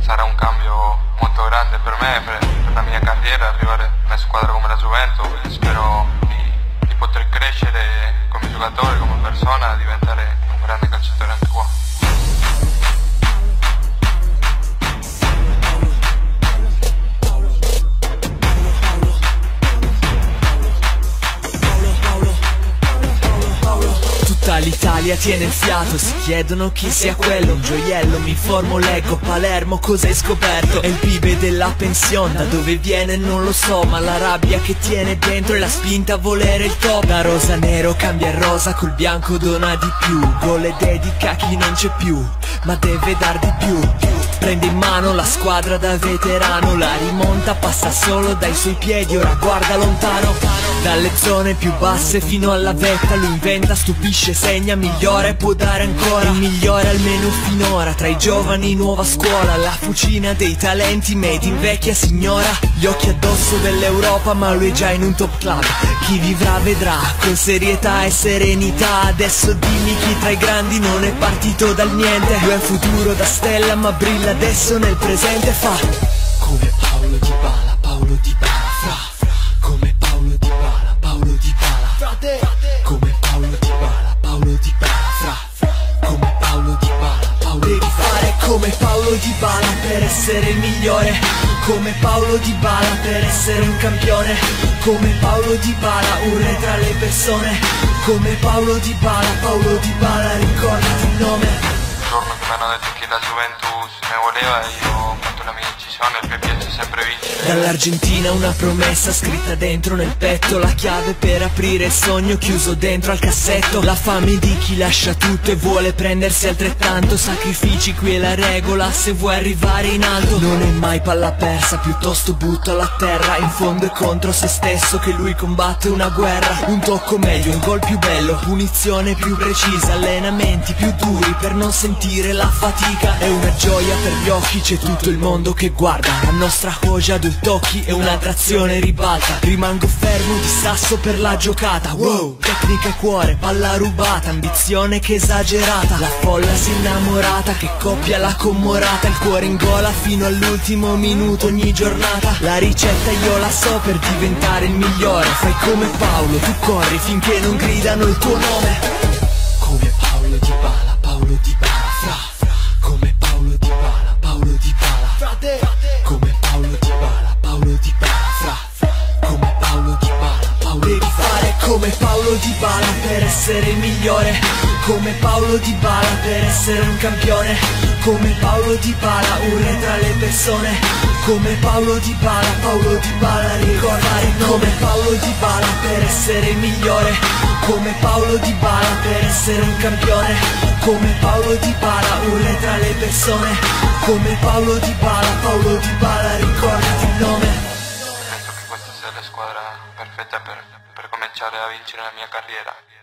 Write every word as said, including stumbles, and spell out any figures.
sarà un cambio molto grande per me, per, per la mia carriera, arrivare in una squadra come la Juventus. Quindi spero di, di poter crescere come giocatore, come persona, diventare un grande calciatore anche qua. Tutta l'Italia tiene il fiato, si chiedono chi sia quello. Un gioiello, mi informo, leggo, Palermo, cosa hai scoperto? È il pibe della pensione, da dove viene non lo so, ma la rabbia che tiene dentro è la spinta a volere il top. Da rosa nero cambia il rosa, col bianco dona di più. Gol e dedica a chi non c'è più, ma deve dar di più. Prende in mano la squadra da veterano, la rimonta passa solo dai suoi piedi, ora guarda lontano. Dalle zone più basse fino alla vetta, lui inventa, stupisce, segna, migliora e può dare ancora. Il migliore almeno finora, tra i giovani nuova scuola, la fucina dei talenti made in vecchia signora. Gli occhi addosso dell'Europa ma lui è già in un top club. Chi vivrà vedrà, con serietà e serenità. Adesso dimmi chi tra i grandi non è partito dal niente. Lui è un futuro da stella ma brilla adesso nel presente. Fa come Paolo Dybala, Paolo Dybala, fra, fra. Come Paolo Dybala, Paolo Dybala, frate. Come Paolo Dybala, Paolo Dybala, fra, fra. Come Paolo Dybala, Paolo Dybala. Devi fare come Paolo Dybala per essere il migliore. Come Paolo Dybala per essere un campione. Come Paolo Dybala, un re tra le persone. Come Paolo Dybala, Paolo Dybala, ricordati il nome. Il giorno che mi hanno detto che la Juventus mi voleva, io ho fatto la mia decisione, il mio piace sempre vincere. Dall'Argentina una promessa scritta dentro nel petto, la chiave per aprire il sogno chiuso dentro al cassetto. La fame di chi lascia tutto e vuole prendersi altrettanto. Sacrifici, qui è la regola se vuoi arrivare in alto. Non è mai palla persa, piuttosto butto alla terra. In fondo è contro se stesso che lui combatte una guerra. Un tocco meglio, un gol più bello, punizione più precisa, allenamenti più duri per non sentire la fatica. È una gioia per gli occhi, c'è tutto il mondo che guarda. La nostra Hoja, due tocchi e un'attrazione ribalta. Rimango fermo di sasso per la giocata. Wow, tecnica e cuore, palla rubata, ambizione che esagerata. La folla si è innamorata, che coppia la commorata. Il cuore in gola fino all'ultimo minuto ogni giornata. La ricetta io la so per diventare il migliore. Fai come Paolo, tu corri finché non gridano il tuo nome. Come Paolo Dybala, Paolo Dybala, fra, fra. Come Paolo Dybala, Paolo Dybala, frate. Come Paolo Dybala, Paolo Dybala, fra, fra. Come Paolo Dybala, Paolo Dybala. Devi fare come Paolo Dybala per essere il migliore. Come Paolo Dybala per essere un campione. Come Paolo Dybala, un re tra le persone. Come Paolo Dybala, Paolo Dybala, ricordare il nome. Come Paolo Dybala per essere il migliore. Come Paolo Dybala per essere un campione. Come Paolo Dybala, un re tra le persone. Come Paolo Dybala, Paolo Dybala, ricordati il nome. Penso che questa sia la squadra perfetta per, per cominciare a vincere la mia carriera.